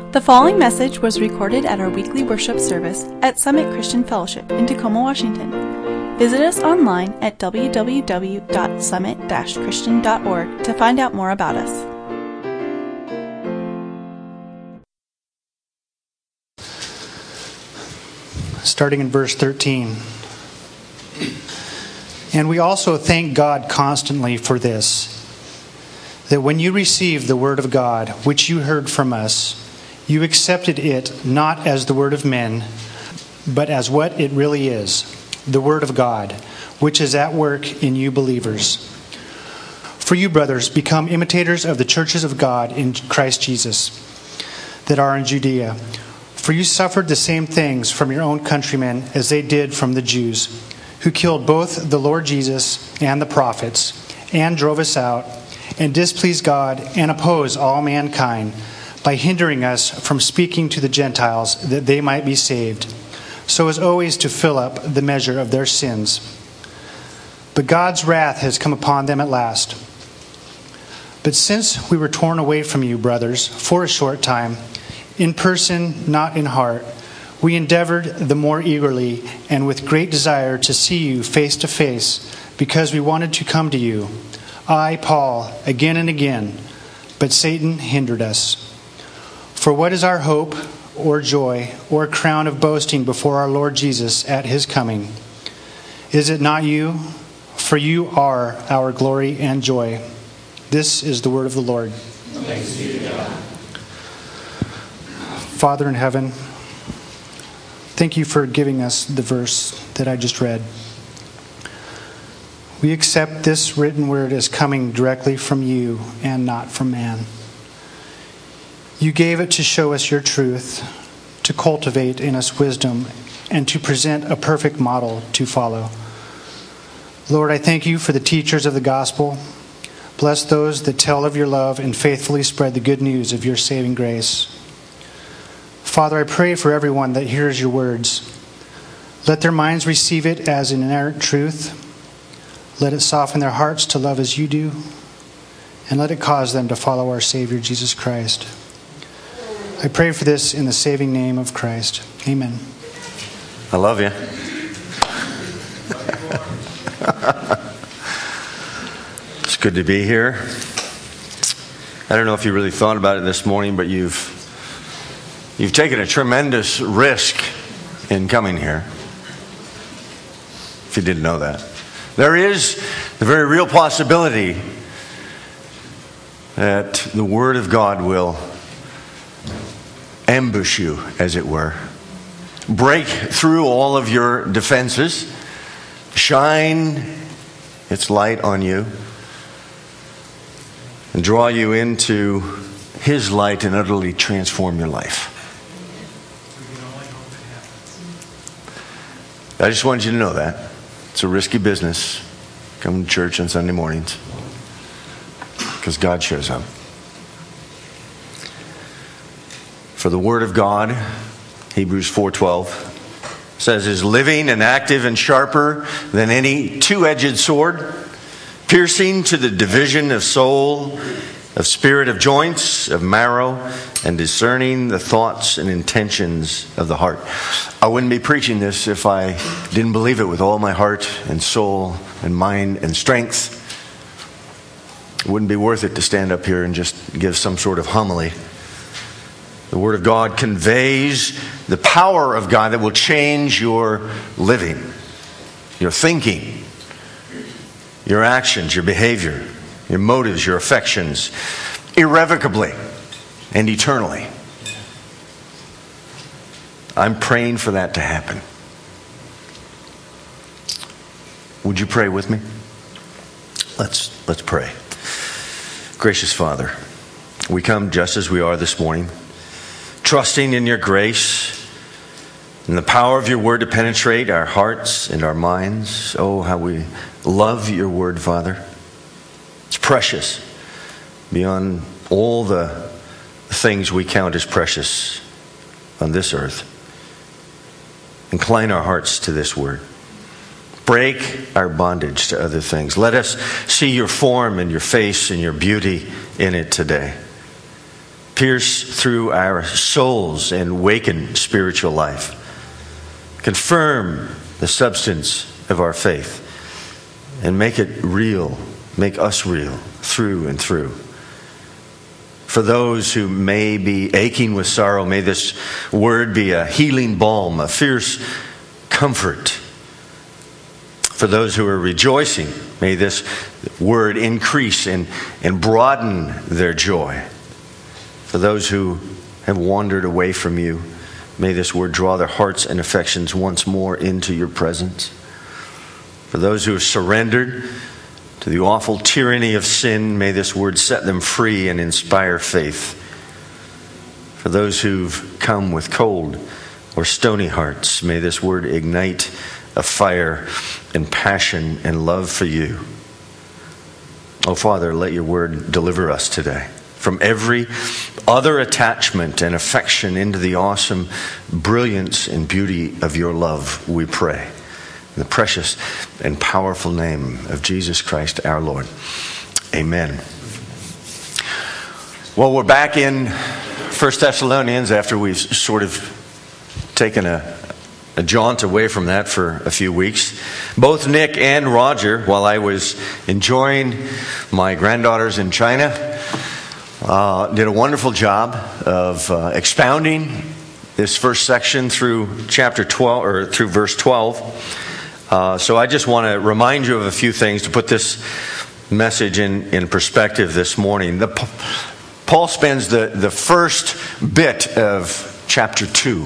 The following message was recorded at our weekly worship service at Summit Christian Fellowship in Tacoma, Washington. Visit us online at www.summit-christian.org to find out more about us. Starting in verse 13. And we also thank God constantly for this, that when you received the word of God, which you heard from us, you accepted it not as the word of men, but as what it really is, the word of God, which is at work in you believers. For you, brothers, become imitators of the churches of God in Christ Jesus that are in Judea. For you suffered the same things from your own countrymen as they did from the Jews, who killed both the Lord Jesus and the prophets, and drove us out, and displeased God, and oppose all mankind, by hindering us from speaking to the Gentiles that they might be saved, so as always to fill up the measure of their sins. But God's wrath has come upon them at last. But since we were torn away from you, brothers, for a short time, in person, not in heart, we endeavored the more eagerly and with great desire to see you face to face, because we wanted to come to you. I, Paul, again and again, but Satan hindered us. For what is our hope, or joy, or crown of boasting before our Lord Jesus at his coming? Is it not you? For you are our glory and joy. This is the word of the Lord. Thanks be to God. Father in heaven, thank you for giving us the verse that I just read. We accept this written word as coming directly from you and not from man. You gave it to show us your truth, to cultivate in us wisdom, and to present a perfect model to follow. Lord, I thank you for the teachers of the gospel. Bless those that tell of your love and faithfully spread the good news of your saving grace. Father, I pray for everyone that hears your words. Let their minds receive it as an inerrant truth. Let it soften their hearts to love as you do. And let it cause them to follow our Savior, Jesus Christ. I pray for this in the saving name of Christ. Amen. I love you. It's good to be here. I don't know if you really thought about it this morning, but you've taken a tremendous risk in coming here. If you didn't know that. There is the very real possibility that the Word of God will ambush you, as it were. Break through all of your defenses. Shine its light on you. And draw you into His light and utterly transform your life. I just wanted you to know that. It's a risky business. Coming to church on Sunday mornings. Because God shows up. For the Word of God, Hebrews 4:12, says, is living and active and sharper than any two-edged sword, piercing to the division of soul, of spirit, of joints, of marrow, and discerning the thoughts and intentions of the heart. I wouldn't be preaching this if I didn't believe it with all my heart and soul and mind and strength. It wouldn't be worth it to stand up here and just give some sort of homily. The Word of God conveys the power of God that will change your living, your thinking, your actions, your behavior, your motives, your affections, irrevocably and eternally. I'm praying for that to happen. Would you pray with me? Let's pray. Gracious Father, we come just as we are this morning, trusting in your grace and the power of your word to penetrate our hearts and our minds. Oh, how we love your word, Father. It's precious beyond all the things we count as precious on this earth. Incline our hearts to this word. Break our bondage to other things. Let us see your form and your face and your beauty in it today. Pierce through our souls and waken spiritual life. Confirm the substance of our faith and make it real, make us real through and through. For those who may be aching with sorrow, may this word be a healing balm, a fierce comfort. For those who are rejoicing, may this word increase and broaden their joy. For those who have wandered away from you, may this word draw their hearts and affections once more into your presence. For those who have surrendered to the awful tyranny of sin, may this word set them free and inspire faith. For those who've come with cold or stony hearts, may this word ignite a fire and passion and love for you. Oh, Father, let your word deliver us today from every other attachment and affection into the awesome brilliance and beauty of your love, we pray. In the precious and powerful name of Jesus Christ our Lord. Amen. Well, we're back in 1 Thessalonians after we've sort of taken a jaunt away from that for a few weeks. Both Nick and Roger, while I was enjoying my granddaughters in China, did a wonderful job of expounding this first section through chapter 12 or through verse 12. So I just want to remind you of a few things to put this message in perspective this morning. Paul spends the first bit of chapter 2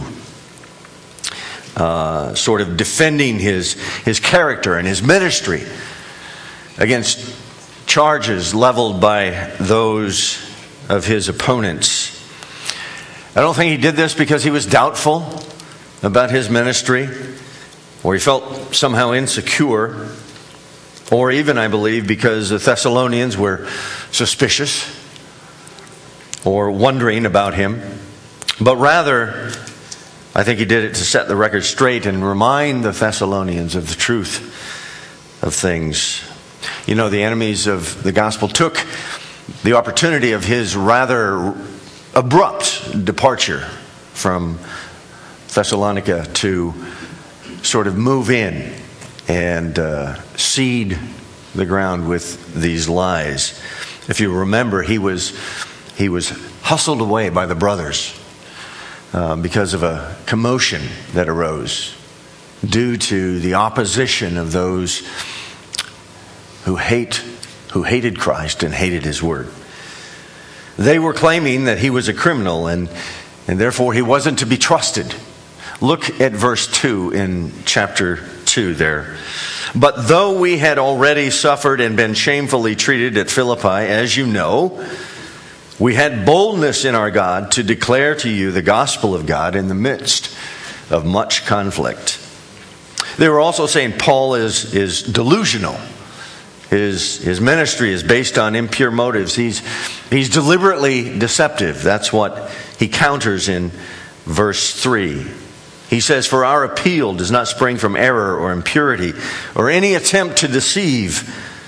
sort of defending his character and his ministry against charges leveled by those of his opponents. I don't think he did this because he was doubtful about his ministry, or he felt somehow insecure, or even, I believe, because the Thessalonians were suspicious or wondering about him. But rather, I think he did it to set the record straight and remind the Thessalonians of the truth of things. You know, the enemies of the gospel took the opportunity of his rather abrupt departure from Thessalonica to sort of move in and seed the ground with these lies. If you remember, he was hustled away by the brothers because of a commotion that arose due to the opposition of those who hated Christ and hated his word. They were claiming that he was a criminal and therefore he wasn't to be trusted. Look at verse 2 in chapter 2 there. But though we had already suffered and been shamefully treated at Philippi, as you know, we had boldness in our God to declare to you the gospel of God in the midst of much conflict. They were also saying Paul is delusional. His ministry is based on impure motives. He's deliberately deceptive. That's what he counters in verse 3. He says, for our appeal does not spring from error or impurity or any attempt to deceive.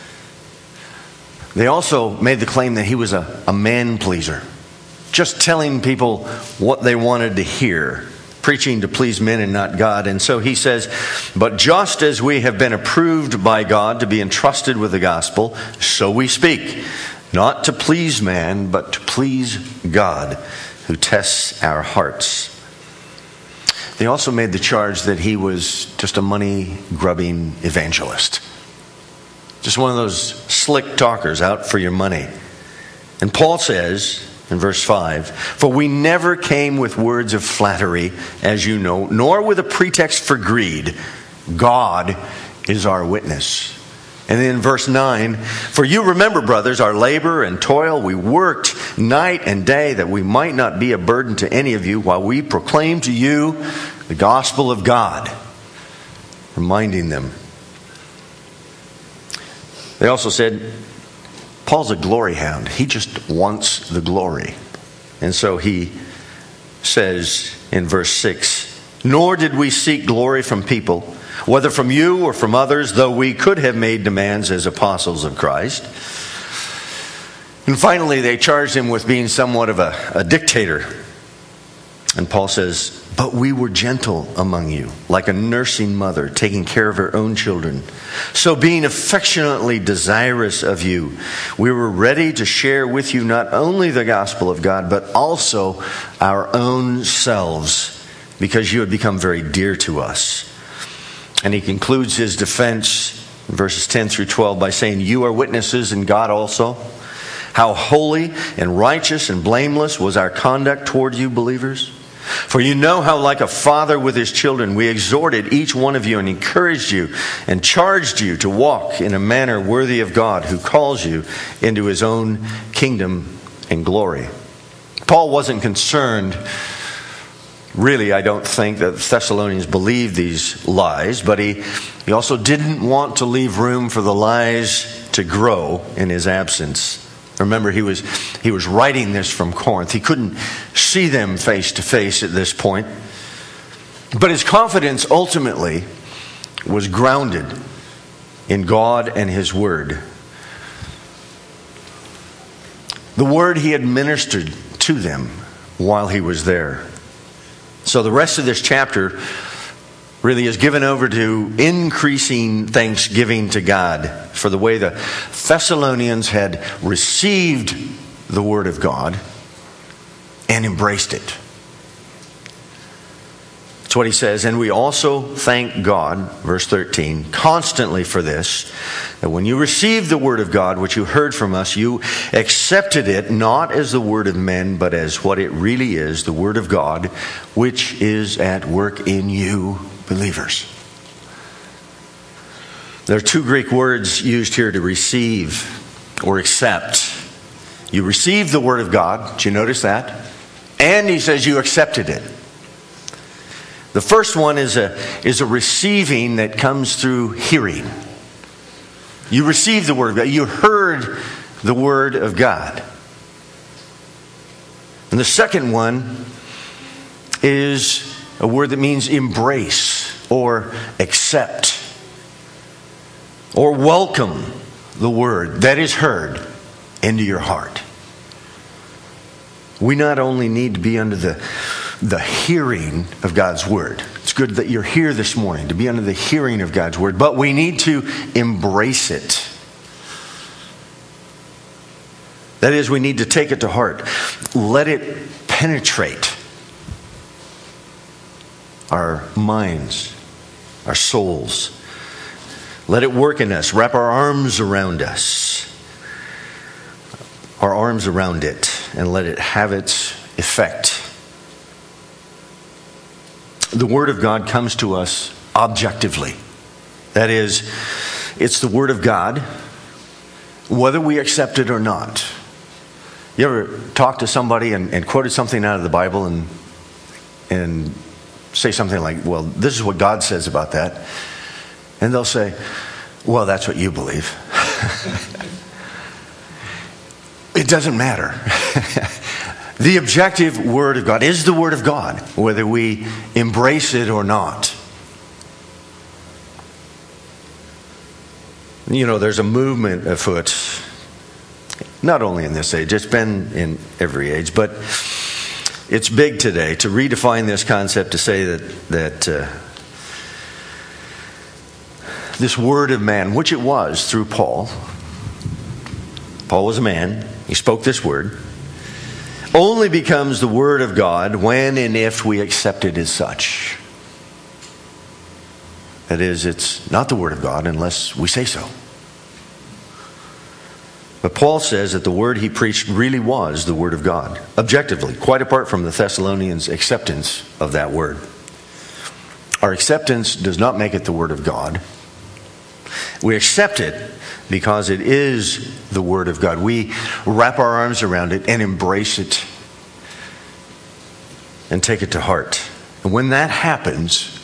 They also made the claim that he was a man-pleaser, just telling people what they wanted to hear, preaching to please men and not God. And so he says, but just as we have been approved by God to be entrusted with the gospel, so we speak, not to please man, but to please God, who tests our hearts. They also made the charge that he was just a money-grubbing evangelist. Just one of those slick talkers out for your money. And Paul says in verse 5, for we never came with words of flattery, as you know, nor with a pretext for greed. God is our witness. And then in verse 9, for you remember, brothers, our labor and toil. We worked night and day that we might not be a burden to any of you while we proclaim to you the gospel of God. Reminding them. They also said, Paul's a glory hound. He just wants the glory. And so he says in verse 6, nor did we seek glory from people, whether from you or from others, though we could have made demands as apostles of Christ. And finally, they charged him with being somewhat of a dictator. And Paul says, but we were gentle among you, like a nursing mother taking care of her own children. So being affectionately desirous of you, we were ready to share with you not only the gospel of God, but also our own selves, because you had become very dear to us. And he concludes his defense in verses 10 through 12 by saying, you are witnesses, and God also, how holy and righteous and blameless was our conduct toward you, believers. For you know how, like a father with his children, we exhorted each one of you and encouraged you and charged you to walk in a manner worthy of God, who calls you into his own kingdom and glory. Paul wasn't concerned, really, I don't think, that the Thessalonians believed these lies, but he also didn't want to leave room for the lies to grow in his absence. Remember, he was writing this from Corinth. He couldn't see them face to face at this point. But his confidence ultimately was grounded in God and his word. The word he had ministered to them while he was there. So the rest of this chapter really is given over to increasing thanksgiving to God for the way the Thessalonians had received the Word of God and embraced it. That's what he says. And we also thank God, verse 13, constantly for this, that when you received the Word of God, which you heard from us, you accepted it not as the word of men, but as what it really is, the Word of God, which is at work in you, believers. There are two Greek words used here to receive or accept. You received the Word of God. Did you notice that? And he says you accepted it. The first one is a receiving that comes through hearing. You received the Word of God. You heard the Word of God. And the second one is a word that means embrace or accept or welcome the word that is heard into your heart. We not only need to be under the hearing of God's word. It's good that you're here this morning to be under the hearing of God's word, but we need to embrace it. That is, we need to take it to heart. Let it penetrate our minds, our souls. Let it work in us. Wrap our arms around us. Our arms around it, and let it have its effect. The Word of God comes to us objectively. That is, it's the Word of God, whether we accept it or not. You ever talk to somebody and quoted something out of the Bible and say something like, well, this is what God says about that. And they'll say, well, that's what you believe. It doesn't matter. The objective Word of God is the Word of God, whether we embrace it or not. You know, there's a movement afoot, not only in this age, it's been in every age, but it's big today to redefine this concept, to say that this word of man, which it was through Paul. Paul was a man. He spoke this word. Only becomes the word of God when and if we accept it as such. That is, it's not the word of God unless we say so. But Paul says that the word he preached really was the word of God, objectively, quite apart from the Thessalonians' acceptance of that word. Our acceptance does not make it the word of God. We accept it because it is the Word of God. We wrap our arms around it and embrace it and take it to heart. And when that happens,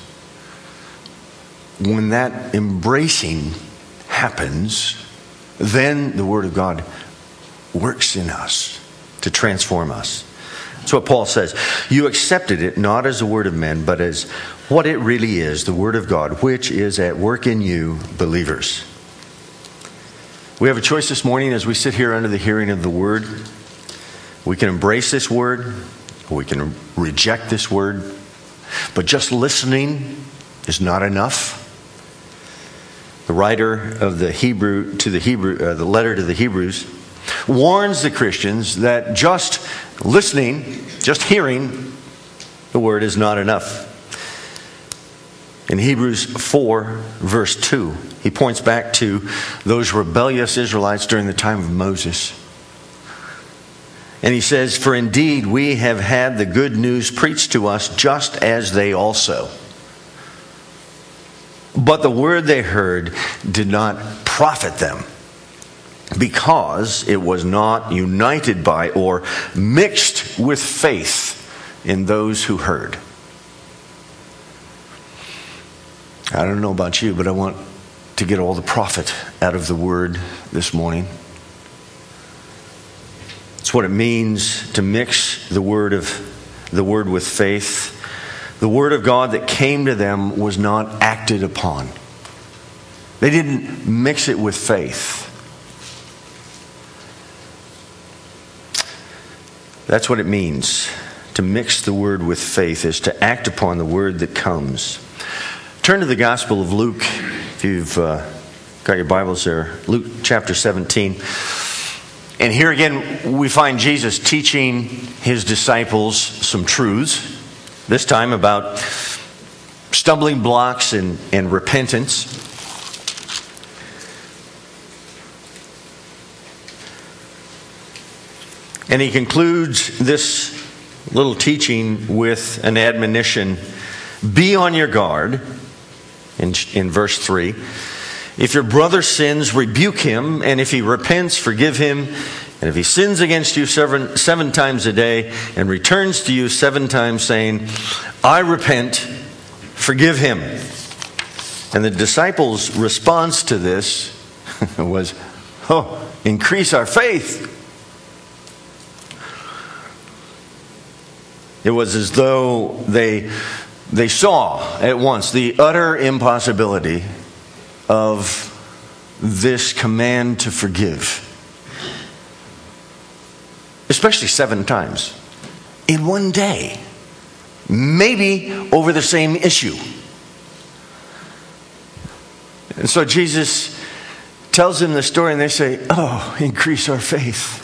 when that embracing happens, then the Word of God works in us to transform us. That's what Paul says. You accepted it not as the word of men, but as what it really is, the Word of God, which is at work in you, believers. We have a choice this morning as we sit here under the hearing of the Word. We can embrace this Word, or we can reject this Word. But just listening is not enough. The writer of the letter to the Hebrews warns the Christians that just listening, just hearing the Word is not enough. In Hebrews 4, verse 2, he points back to those rebellious Israelites during the time of Moses. And he says, "For indeed we have had the good news preached to us just as they also. But the word they heard did not profit them, because it was not united by or mixed with faith in those who heard." I don't know about you, but I want to get all the profit out of the word this morning. It's what it means to mix the word with faith. The word of God that came to them was not acted upon. They didn't mix it with faith. That's what it means. To mix the word with faith is to act upon the word that comes. Turn to the Gospel of Luke, if you've got your Bibles there. Luke chapter 17. And here again, we find Jesus teaching his disciples some truths. This time about stumbling blocks and repentance. And he concludes this little teaching with an admonition. Be on your guard. In verse 3, if your brother sins, rebuke him, and if he repents, forgive him. And if he sins against you seven times a day and returns to you 7 times saying, I repent, forgive him. And the disciples' response to this was, increase our faith. It was as though they saw at once the utter impossibility of this command to forgive. Especially 7 times in one day. Maybe over the same issue. And so Jesus tells them the story and they say, increase our faith.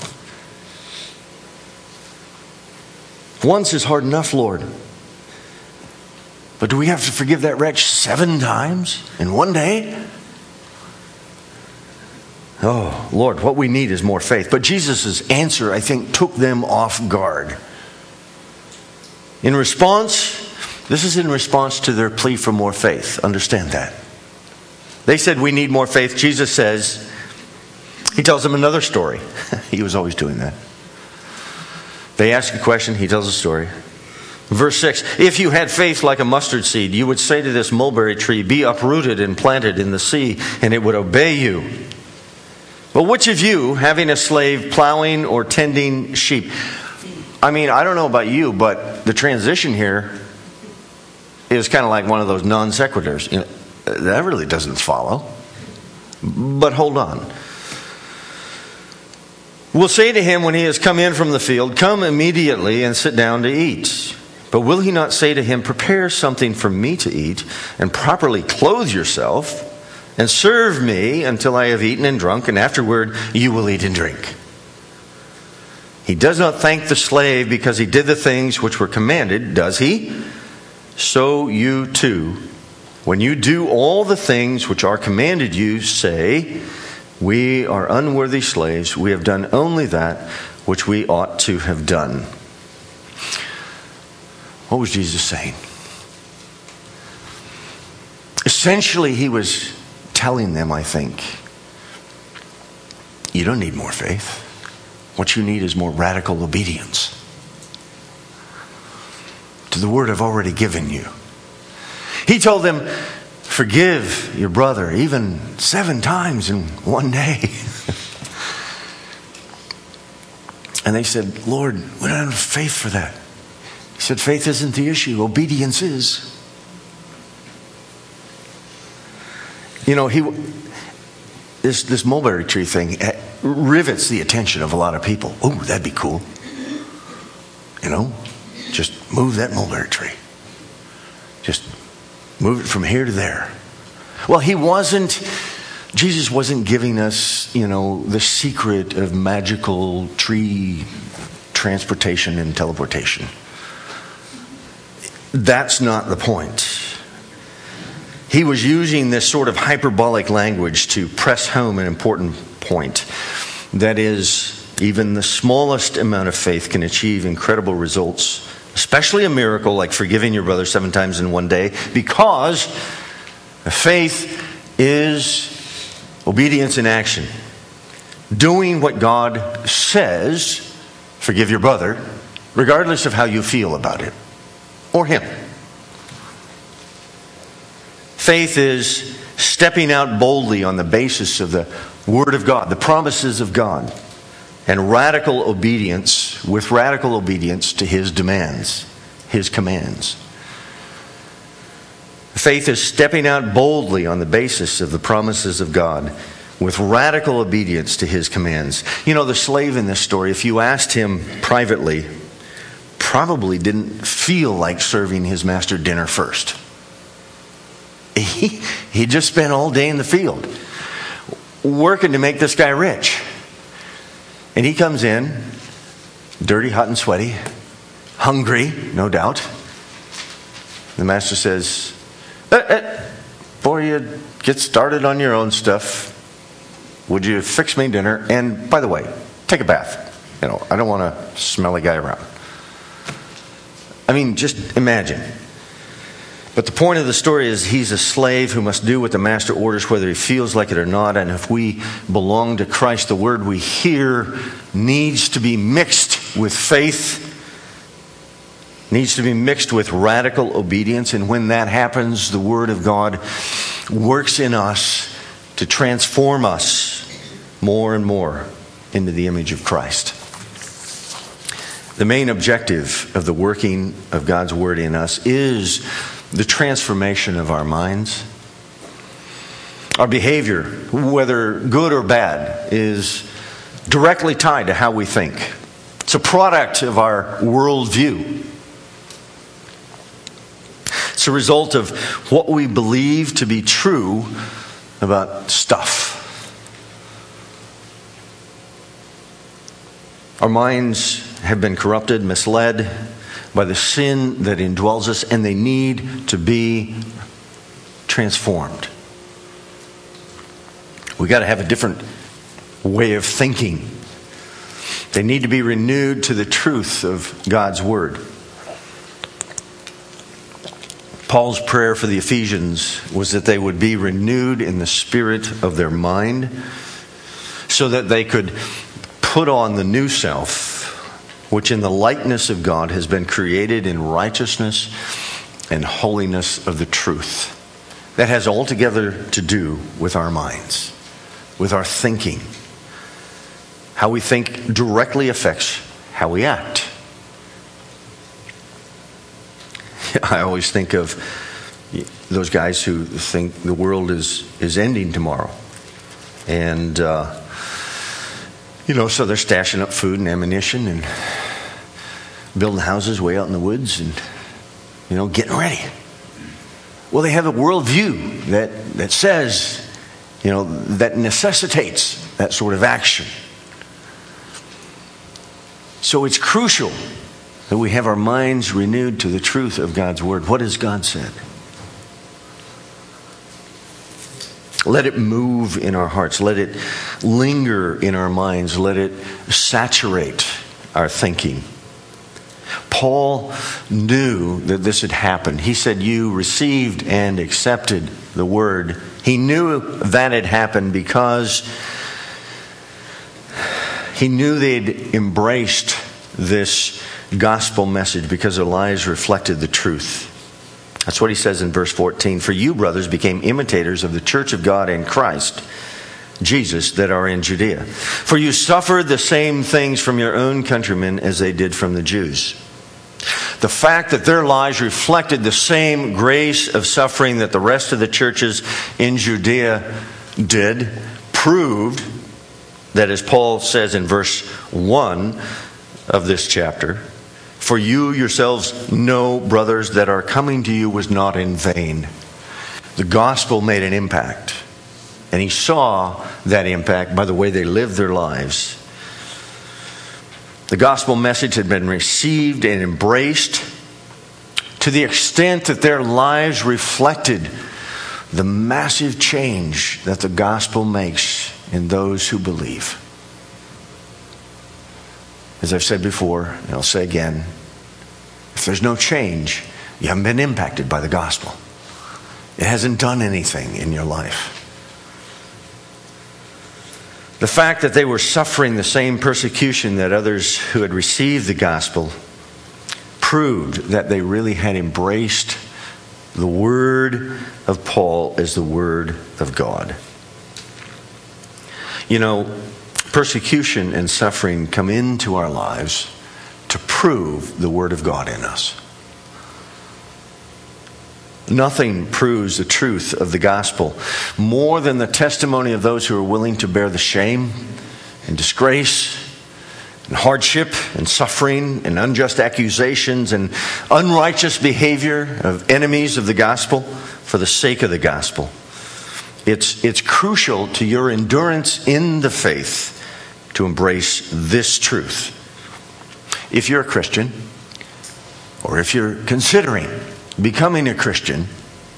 Once is hard enough, Lord. But do we have to forgive that wretch 7 times in one day? Oh, Lord, what we need is more faith. But Jesus' answer, I think, took them off guard. In response, this is in response to their plea for more faith. Understand that. They said, we need more faith. Jesus says, he tells them another story. He was always doing that. They ask a question, he tells a story. Verse 6, if you had faith like a mustard seed, you would say to this mulberry tree, be uprooted and planted in the sea, and it would obey you. But which of you, having a slave plowing or tending sheep? I mean, I don't know about you, but the transition here is kind of like one of those non sequiturs. You know, that really doesn't follow. But hold on. Will say to him when he has come in from the field, come immediately and sit down to eat. But will he not say to him, prepare something for me to eat, and properly clothe yourself, and serve me until I have eaten and drunk, and afterward you will eat and drink? He does not thank the slave because he did the things which were commanded, does he? So you too, when you do all the things which are commanded you, say, we are unworthy slaves, we have done only that which we ought to have done. What was Jesus saying? Essentially, he was telling them, I think, you don't need more faith. What you need is more radical obedience to the word I've already given you. He told them, forgive your brother even 7 times in one day. And they said, Lord, we don't have faith for that. He said, faith isn't the issue. Obedience is. You know, this mulberry tree thing rivets the attention of a lot of people. Oh, that'd be cool. Just move that mulberry tree. Just move it from here to there. Well, Jesus wasn't giving us, the secret of magical tree transportation and teleportation. That's not the point. He was using this sort of hyperbolic language to press home an important point. That is, even the smallest amount of faith can achieve incredible results, especially a miracle like forgiving your brother 7 times in one day, because faith is obedience in action. Doing what God says, forgive your brother, regardless of how you feel about it, or him. Faith is stepping out boldly on the basis of the Word of God, the promises of God, and with radical obedience to His demands, His commands. Faith is stepping out boldly on the basis of the promises of God, with radical obedience to His commands. The slave in this story, if you asked him privately, probably didn't feel like serving his master dinner first. He just spent all day in the field working to make this guy rich. And he comes in, dirty, hot, and sweaty, hungry, no doubt. The master says, before you get started on your own stuff, would you fix me dinner? And by the way, take a bath. I don't want a smelly guy around. Just imagine. But the point of the story is he's a slave who must do what the master orders, whether he feels like it or not. And if we belong to Christ, the word we hear needs to be mixed with faith, needs to be mixed with radical obedience. And when that happens, the Word of God works in us to transform us more and more into the image of Christ. The main objective of the working of God's Word in us is the transformation of our minds. Our behavior, whether good or bad, is directly tied to how we think. It's a product of our worldview. It's a result of what we believe to be true about stuff. Our minds have been corrupted, misled by the sin that indwells us, and they need to be transformed. We got to have a different way of thinking. They need to be renewed to the truth of God's Word. Paul's prayer for the Ephesians was that they would be renewed in the spirit of their mind, so that they could put on the new self, which in the likeness of God has been created in righteousness and holiness of the truth. That has altogether to do with our minds, with our thinking. How we think directly affects how we act. I always think of those guys who think the world is ending tomorrow. And so they're stashing up food and ammunition and building houses way out in the woods and, getting ready. Well, they have a worldview that says, that necessitates that sort of action. So it's crucial that we have our minds renewed to the truth of God's Word. What has God said? Let it move in our hearts. Let it linger in our minds. Let it saturate our thinking. Paul knew that this had happened. He said, you received and accepted the Word. He knew that had happened because he knew they'd embraced this gospel message because their lives reflected the truth. That's what he says in verse 14. For you, brothers, became imitators of the church of God in Christ Jesus that are in Judea. For you suffered the same things from your own countrymen as they did from the Jews. The fact that their lives reflected the same grace of suffering that the rest of the churches in Judea did proved that, as Paul says in verse 1 of this chapter, for you yourselves know, brothers, that our coming to you was not in vain. The gospel made an impact. And he saw that impact by the way they lived their lives. The gospel message had been received and embraced to the extent that their lives reflected the massive change that the gospel makes in those who believe. As I've said before, and I'll say again, if there's no change, you haven't been impacted by the gospel. It hasn't done anything in your life. The fact that they were suffering the same persecution that others who had received the gospel proved that they really had embraced the word of Paul as the word of God. You know, persecution and suffering come into our lives to prove the word of God in us. Nothing proves the truth of the gospel more than the testimony of those who are willing to bear the shame and disgrace and hardship and suffering and unjust accusations and unrighteous behavior of enemies of the gospel for the sake of the gospel. It's crucial to your endurance in the faith to embrace this truth. If you're a Christian, or if you're considering becoming a Christian,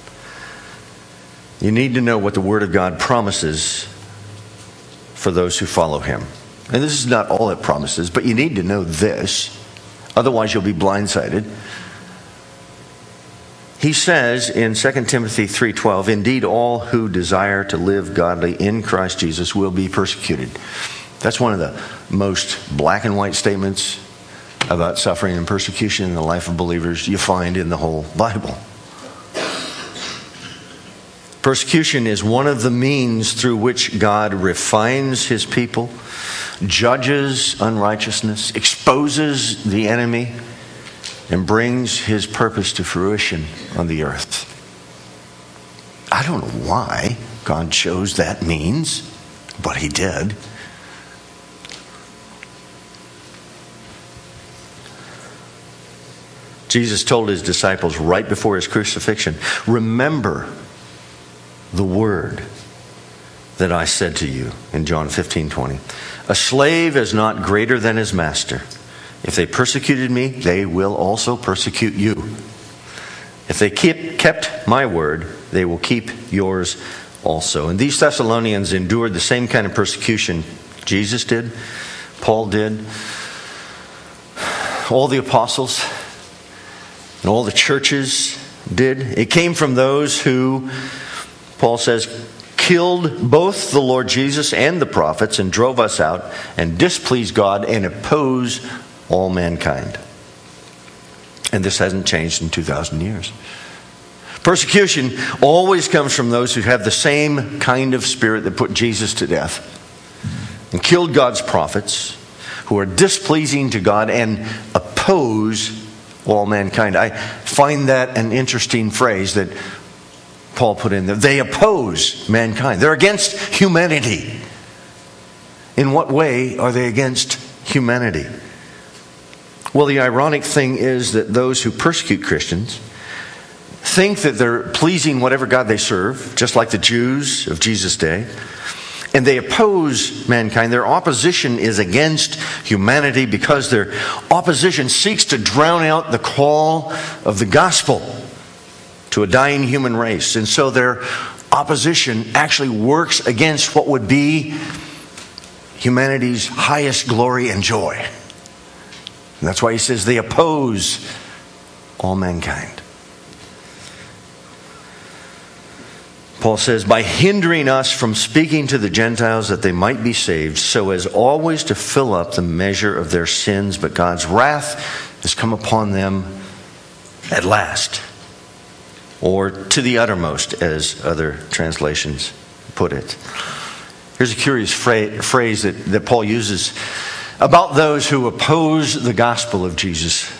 you need to know what the Word of God promises for those who follow Him. And this is not all it promises, but you need to know this. Otherwise you'll be blindsided. He says in 2 Timothy 3:12, indeed all who desire to live godly in Christ Jesus will be persecuted. That's one of the most black and white statements about suffering and persecution in the life of believers you find in the whole Bible. Persecution is one of the means through which God refines His people, judges unrighteousness, exposes the enemy, and brings His purpose to fruition on the earth. I don't know why God chose that means, but He did. Jesus told His disciples right before His crucifixion, remember the word that I said to you in John 15:20. A slave is not greater than his master. If they persecuted me, they will also persecute you. If they kept my word, they will keep yours also. And these Thessalonians endured the same kind of persecution Jesus did, Paul did, all the apostles, and all the churches did. It came from those who, Paul says, killed both the Lord Jesus and the prophets and drove us out and displeased God and oppose all mankind. And this hasn't changed in 2,000 years. Persecution always comes from those who have the same kind of spirit that put Jesus to death and killed God's prophets, who are displeasing to God and oppose all mankind. I find that an interesting phrase that Paul put in there. They oppose mankind. They're against humanity. In what way are they against humanity? Well, the ironic thing is that those who persecute Christians think that they're pleasing whatever God they serve, just like the Jews of Jesus' day. And they oppose mankind. Their opposition is against humanity because their opposition seeks to drown out the call of the gospel to a dying human race. And so their opposition actually works against what would be humanity's highest glory and joy. And that's why he says they oppose all mankind. Paul says, by hindering us from speaking to the Gentiles that they might be saved, so as always to fill up the measure of their sins, but God's wrath has come upon them at last. Or to the uttermost, as other translations put it. Here's a curious phrase that Paul uses about those who oppose the gospel of Jesus.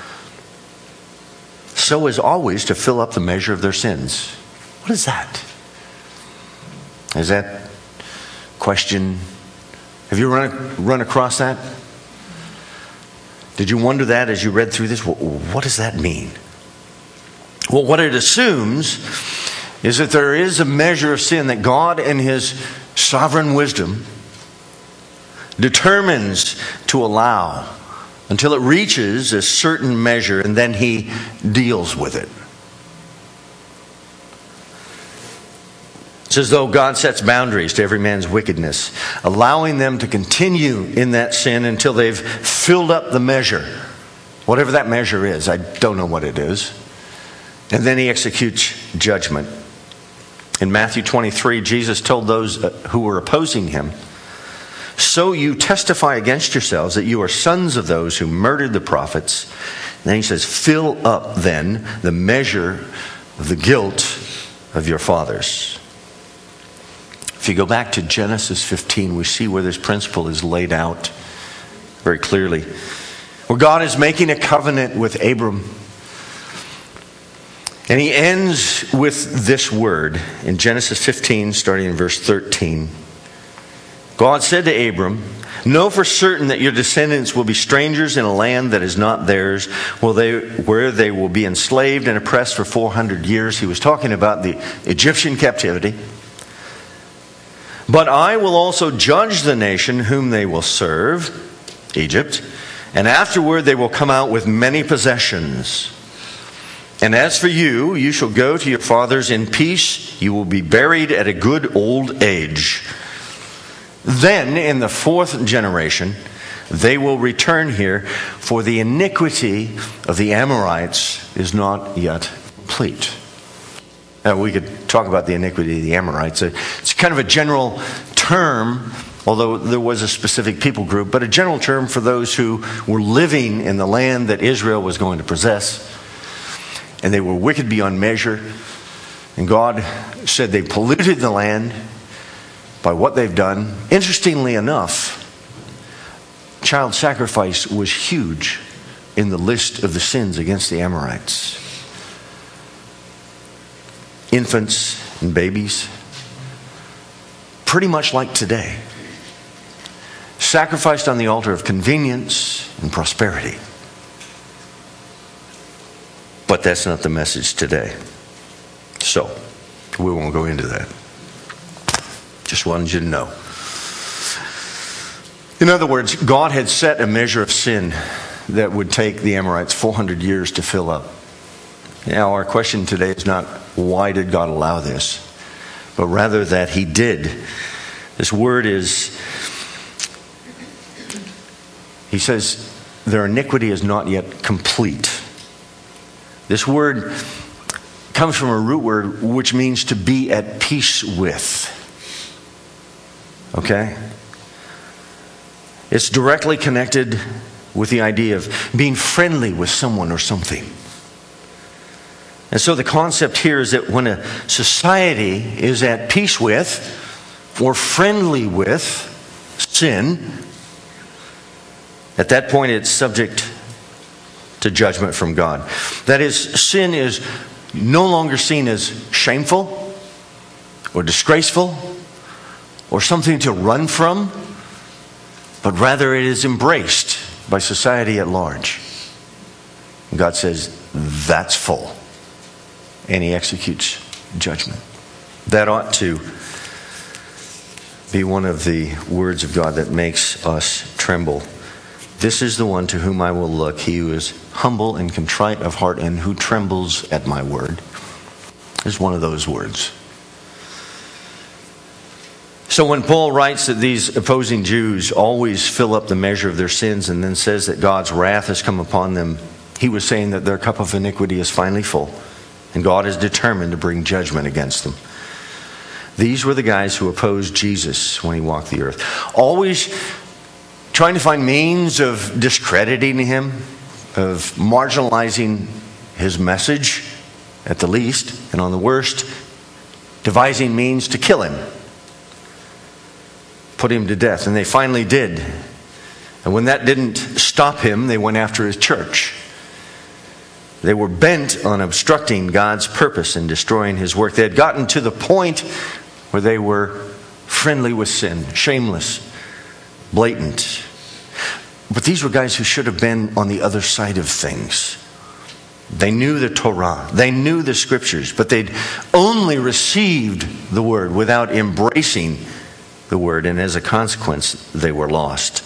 So as always to fill up the measure of their sins. What is that? Is that question. Have you run across that? Did you wonder that as you read through this? What does that mean? Well, what it assumes is that there is a measure of sin that God in His sovereign wisdom determines to allow until it reaches a certain measure, and then He deals with it. It's as though God sets boundaries to every man's wickedness, allowing them to continue in that sin until they've filled up the measure. Whatever that measure is, I don't know what it is. And then He executes judgment. In Matthew 23, Jesus told those who were opposing Him, "So you testify against yourselves that you are sons of those who murdered the prophets." And then He says, "Fill up then the measure of the guilt of your fathers." If you go back to Genesis 15, we see where this principle is laid out very clearly. Where God is making a covenant with Abram. And He ends with this word in Genesis 15, starting in verse 13. God said to Abram, "Know for certain that your descendants will be strangers in a land that is not theirs, where they will be enslaved and oppressed for 400 years. He was talking about the Egyptian captivity. "But I will also judge the nation whom they will serve," Egypt, "and afterward they will come out with many possessions. And as for you, you shall go to your fathers in peace. You will be buried at a good old age. Then in the 4th generation they will return here, for the iniquity of the Amorites is not yet complete." We could talk about the iniquity of the Amorites. It's kind of a general term, although there was a specific people group, but a general term for those who were living in the land that Israel was going to possess. And they were wicked beyond measure. And God said they polluted the land by what they've done. Interestingly enough, child sacrifice was huge in the list of the sins against the Amorites. Infants and babies, pretty much like today, sacrificed on the altar of convenience and prosperity. But that's not the message today. So, we won't go into that. Just wanted you to know. In other words, God had set a measure of sin that would take the Amorites 400 years to fill up. Now, our question today is not, why did God allow this? But rather that He did. This word is, He says, their iniquity is not yet complete. This word comes from a root word which means to be at peace with. Okay? It's directly connected with the idea of being friendly with someone or something. And so the concept here is that when a society is at peace with or friendly with sin, at that point it's subject to judgment from God. That is, sin is no longer seen as shameful or disgraceful or something to run from, but rather it is embraced by society at large. And God says, that's full. And He executes judgment. That ought to be one of the words of God that makes us tremble. "This is the one to whom I will look, he who is humble and contrite of heart and who trembles at my word." Is one of those words. So when Paul writes that these opposing Jews always fill up the measure of their sins and then says that God's wrath has come upon them, he was saying that their cup of iniquity is finally full. And God is determined to bring judgment against them. These were the guys who opposed Jesus when He walked the earth. Always trying to find means of discrediting Him, of marginalizing His message, at the least, and on the worst, devising means to kill Him. Put Him to death. And they finally did. And when that didn't stop Him, they went after His church. They were bent on obstructing God's purpose and destroying His work. They had gotten to the point where they were friendly with sin, shameless, blatant. But these were guys who should have been on the other side of things. They knew the Torah. They knew the Scriptures. But they'd only received the Word without embracing the Word. And as a consequence, they were lost.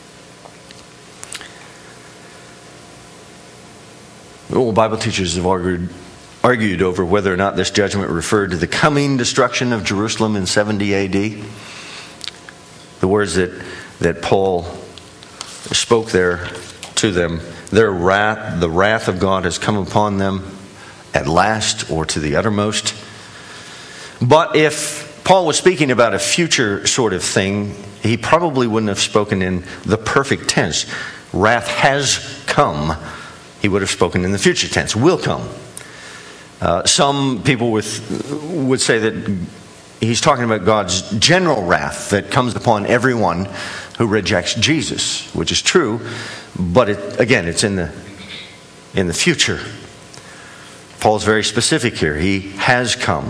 Well, Bible teachers have argued over whether or not this judgment referred to the coming destruction of Jerusalem in 70 A.D. The words that Paul spoke there to them, the wrath of God has come upon them at last, or to the uttermost. But if Paul was speaking about a future sort of thing, he probably wouldn't have spoken in the perfect tense. Wrath has come. He would have spoken in the future tense, will come. Some people would say that he's talking about God's general wrath that comes upon everyone who rejects Jesus, which is true, but it's in the future. Paul's very specific here. He has come.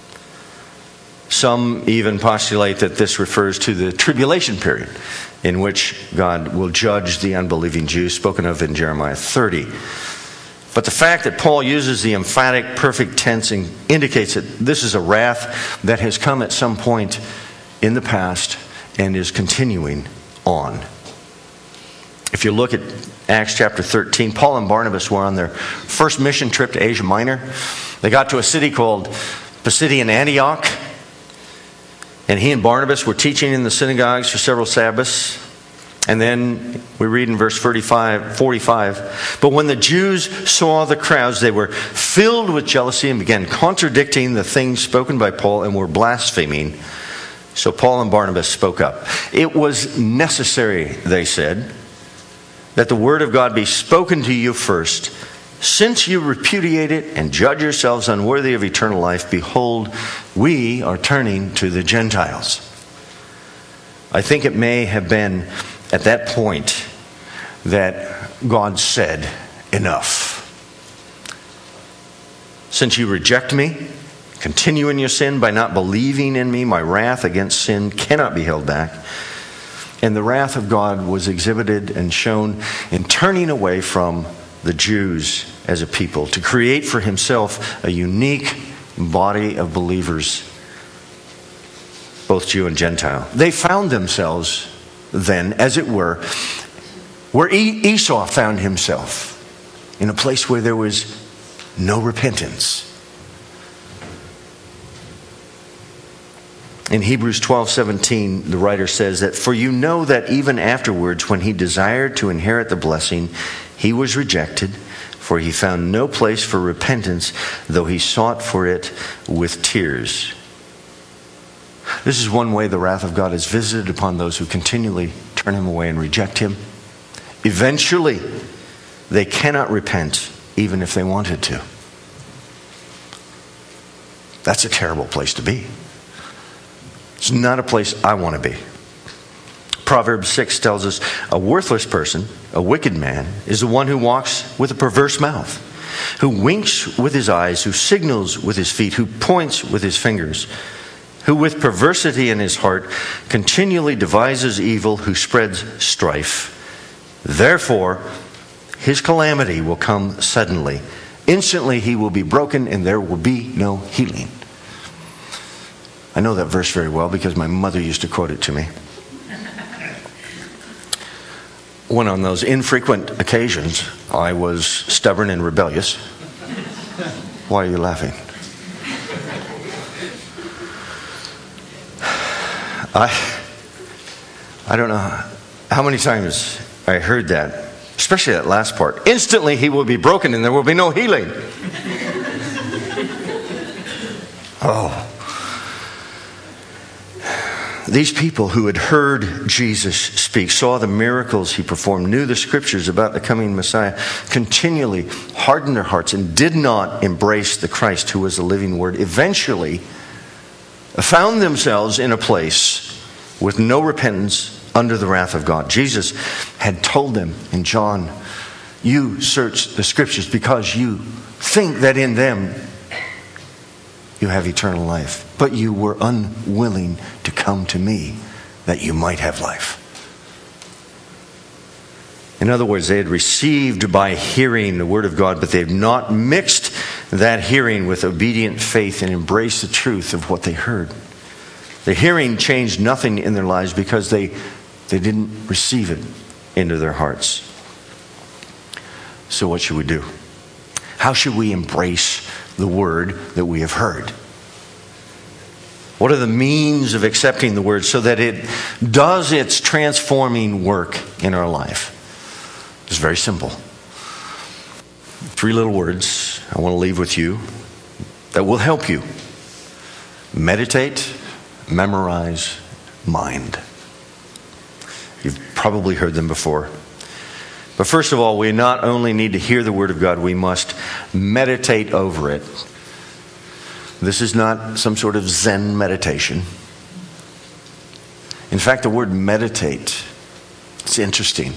Some even postulate that this refers to the tribulation period in which God will judge the unbelieving Jews, spoken of in Jeremiah 30. But the fact that Paul uses the emphatic perfect tense indicates that this is a wrath that has come at some point in the past and is continuing on. If you look at Acts chapter 13, Paul and Barnabas were on their first mission trip to Asia Minor. They got to a city called Pisidian Antioch, and he and Barnabas were teaching in the synagogues for several Sabbaths. And then we read in verse 45, but when the Jews saw the crowds, they were filled with jealousy and began contradicting the things spoken by Paul and were blaspheming. So Paul and Barnabas spoke up. It was necessary, they said, that the word of God be spoken to you first. Since you repudiate it and judge yourselves unworthy of eternal life, behold, we are turning to the Gentiles. I think it may have been at that point that God said, enough. Since you reject me, continue in your sin by not believing in me, my wrath against sin cannot be held back. And the wrath of God was exhibited and shown in turning away from the Jews as a people to create for himself a unique body of believers, both Jew and Gentile. They found themselves then, as it were, where Esau found himself, in a place where there was no repentance. In Hebrews 12:17, the writer says that, for you know that even afterwards, when he desired to inherit the blessing, he was rejected, for he found no place for repentance, though he sought for it with tears. This is one way the wrath of God is visited upon those who continually turn him away and reject him. Eventually, they cannot repent, even if they wanted to. That's a terrible place to be. It's not a place I want to be. Proverbs 6 tells us a worthless person, a wicked man, is the one who walks with a perverse mouth, who winks with his eyes, who signals with his feet, who points with his fingers, who with perversity in his heart continually devises evil, who spreads strife. Therefore, his calamity will come suddenly. Instantly he will be broken and there will be no healing. I know that verse very well because my mother used to quote it to me. When on those infrequent occasions I was stubborn and rebellious. Why are you laughing? I don't know how many times I heard that, especially that last part. Instantly he will be broken and there will be no healing. Oh. These people who had heard Jesus speak, saw the miracles he performed, knew the scriptures about the coming Messiah, continually hardened their hearts and did not embrace the Christ who was the living Word, eventually found themselves in a place with no repentance under the wrath of God. Jesus had told them in John, you search the scriptures because you think that in them you have eternal life. But you were unwilling to come to me that you might have life. In other words, they had received by hearing the word of God, but they've not mixed that hearing with obedient faith and embraced the truth of what they heard. The hearing changed nothing in their lives because they didn't receive it into their hearts. So what should we do? How should we embrace the word that we have heard? What are the means of accepting the word so that it does its transforming work in our life? It's very simple. 3 little words I want to leave with you that will help you. Meditate, memorize, mind. You've probably heard them before. But first of all, we not only need to hear the word of God, we must meditate over it. This is not some sort of Zen meditation. In fact, the word meditate, it's interesting.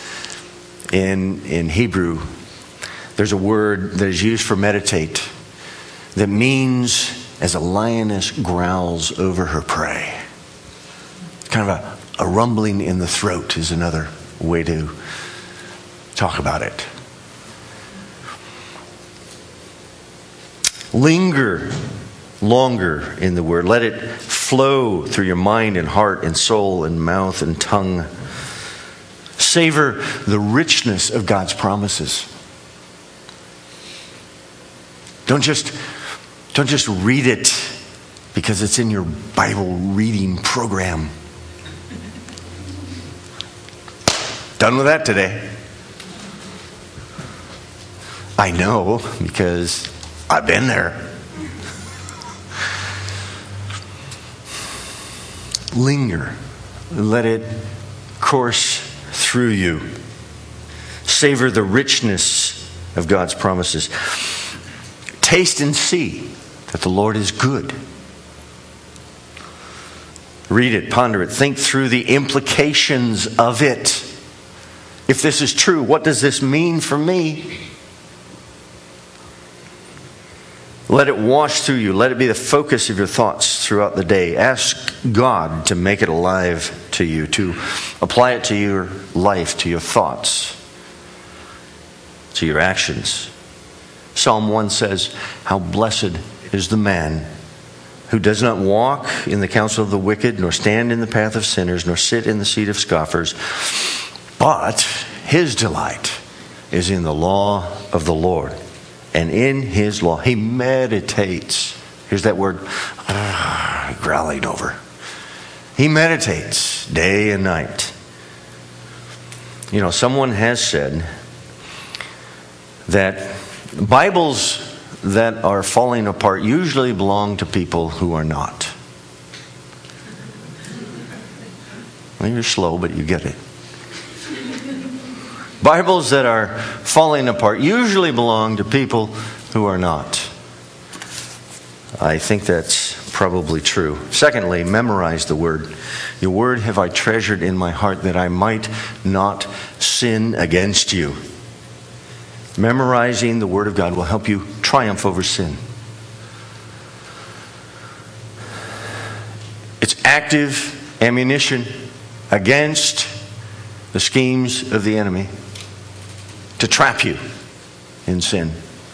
In Hebrew, there's a word that is used for meditate that means as a lioness growls over her prey. Kind of a rumbling in the throat is another way to talk about it. Linger longer in the word. Let it flow through your mind and heart and soul and mouth and tongue. Savor the richness of God's promises. Don't just read it because it's in your Bible reading program. Done with that today. I know because I've been there. Linger. Let it course through you. Savor the richness of God's promises. Taste and see that the Lord is good. Read it, ponder it, think through the implications of it. If this is true, what does this mean for me? Let it wash through you. Let it be the focus of your thoughts throughout the day. Ask God to make it alive to you, to apply it to your life, to your thoughts, to your actions. Psalm 1 says, "How blessed is the man who does not walk in the counsel of the wicked, nor stand in the path of sinners, nor sit in the seat of scoffers, but his delight is in the law of the Lord. And in his law, he meditates." Here's that word, growling over. He meditates day and night. You know, someone has said that Bibles that are falling apart usually belong to people who are not. Well, you're slow, but you get it. Bibles that are falling apart usually belong to people who are not. I think that's probably true. Secondly, memorize the word. Your word have I treasured in my heart that I might not sin against you. Memorizing the word of God will help you triumph over sin. It's active ammunition against the schemes of the enemy to trap you in sin.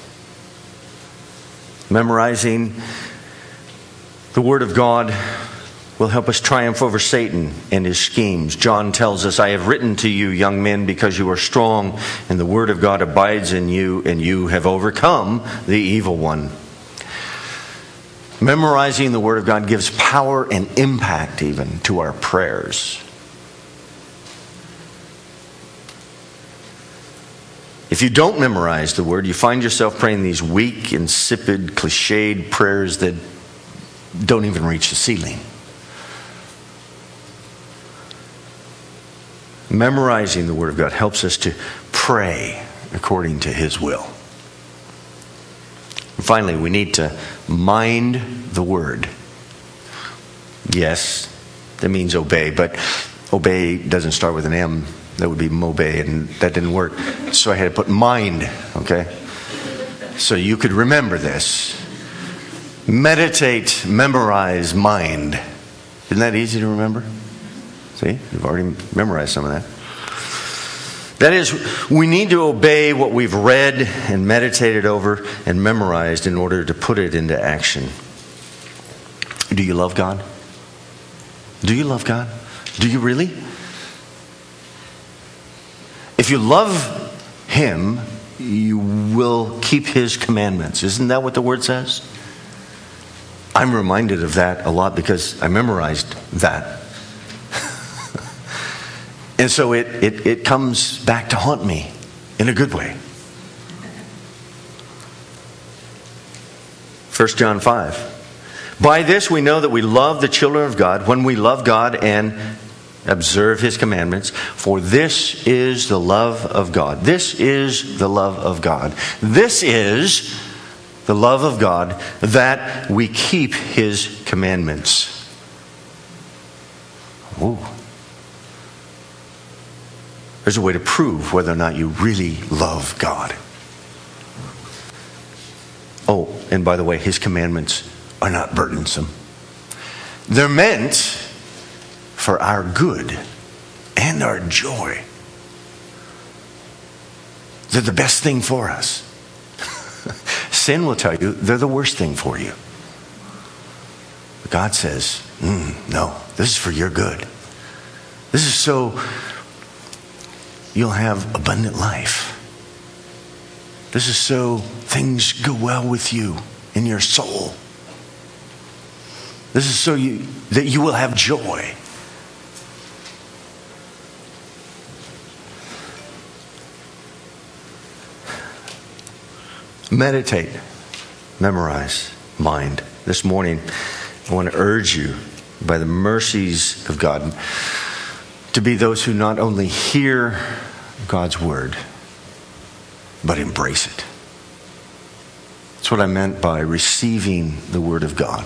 Memorizing the Word of God will help us triumph over Satan and his schemes. John tells us, "I have written to you, young men, because you are strong, and the Word of God abides in you, and you have overcome the evil one." Memorizing the Word of God gives power and impact even to our prayers. If you don't memorize the Word, you find yourself praying these weak, insipid, cliched prayers that don't even reach the ceiling. Memorizing the Word of God helps us to pray according to His will. And finally, we need to mind the Word. Yes, that means obey, but obey doesn't start with an M. That would be mobay, and that didn't work. So I had to put mind, okay? So you could remember this. meditate, memorize, mind. Isn't that easy to remember? See, you've already memorized some of that. That is, we need to obey what we've read and meditated over and memorized in order to put it into action. Do you love God? Do you love God? Do you really? If you love Him, you will keep His commandments. Isn't that what the Word says? I'm reminded of that a lot because I memorized that. And so it comes back to haunt me in a good way. 1 John 5. By this we know that we love the children of God when we love God and observe His commandments. For this is the love of God. This is the love of God. This is the love of God, that we keep His commandments. Ooh. There's a way to prove whether or not you really love God. Oh, and by the way, His commandments are not burdensome. They're meant for our good and our joy. They're the best thing for us. Sin will tell you they're the worst thing for you. But God says, no, this is for your good. This is so you'll have abundant life. This is so things go well with you in your soul. This is so that you will have joy. Meditate, memorize, mind. This morning, I want to urge you, by the mercies of God, to be those who not only hear God's word, but embrace it. That's what I meant by receiving the word of God.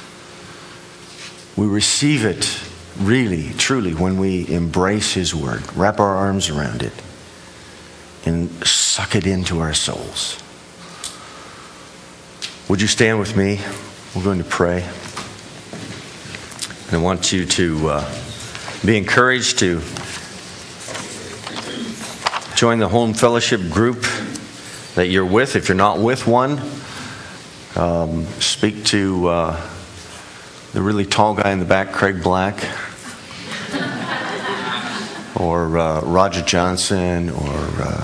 We receive it really, truly, when we embrace His word, wrap our arms around it, and suck it into our souls. Would you stand with me? We're going to pray. And I want you to be encouraged to join the home fellowship group that you're with. If you're not with one, speak to the really tall guy in the back, Craig Black, or Roger Johnson, or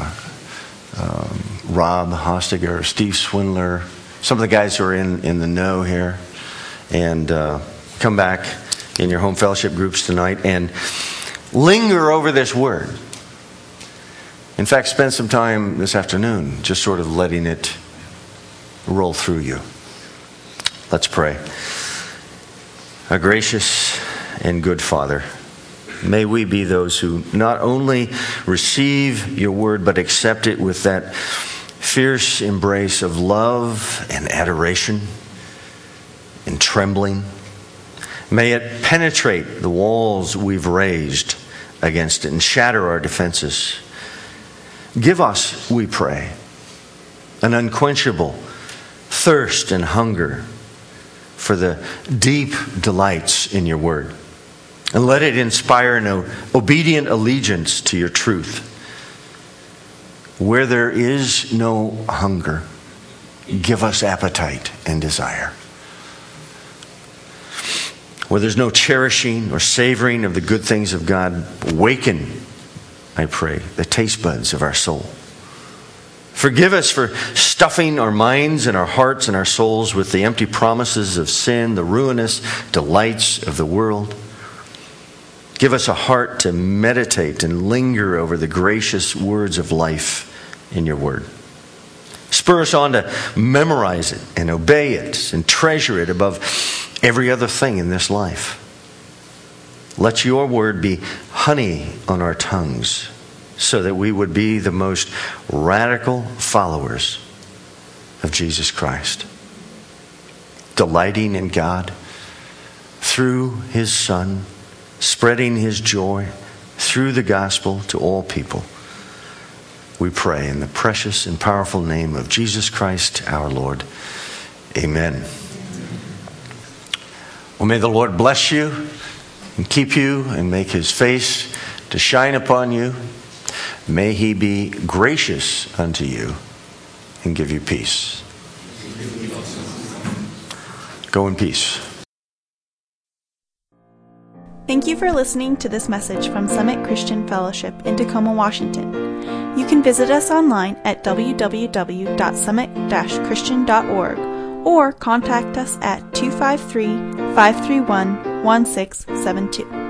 Rob Hostiger, or Steve Swindler. Some of the guys who are in the know here. And come back in your home fellowship groups tonight and linger over this word. In fact, spend some time this afternoon just sort of letting it roll through you. Let's pray. Our gracious and good Father, may we be those who not only receive your word but accept it with that fierce embrace of love and adoration and trembling. May it penetrate the walls we've raised against it and shatter our defenses. Give us, we pray, an unquenchable thirst and hunger for the deep delights in your word. And let it inspire an obedient allegiance to your truth. Where there is no hunger, give us appetite and desire. Where there's no cherishing or savoring of the good things of God, awaken, I pray, the taste buds of our soul. Forgive us for stuffing our minds and our hearts and our souls with the empty promises of sin, the ruinous delights of the world. Give us a heart to meditate and linger over the gracious words of life in your word. Spur us on to memorize it and obey it and treasure it above every other thing in this life. Let your word be honey on our tongues so that we would be the most radical followers of Jesus Christ, delighting in God through His Son, spreading His joy through the gospel to all people. We pray in the precious and powerful name of Jesus Christ our Lord. Amen. Well, may the Lord bless you and keep you and make his face to shine upon you. May he be gracious unto you and give you peace. Go in peace. Thank you for listening to this message from Summit Christian Fellowship in Tacoma, Washington. You can visit us online at www.summit-christian.org or contact us at 253-531-1672.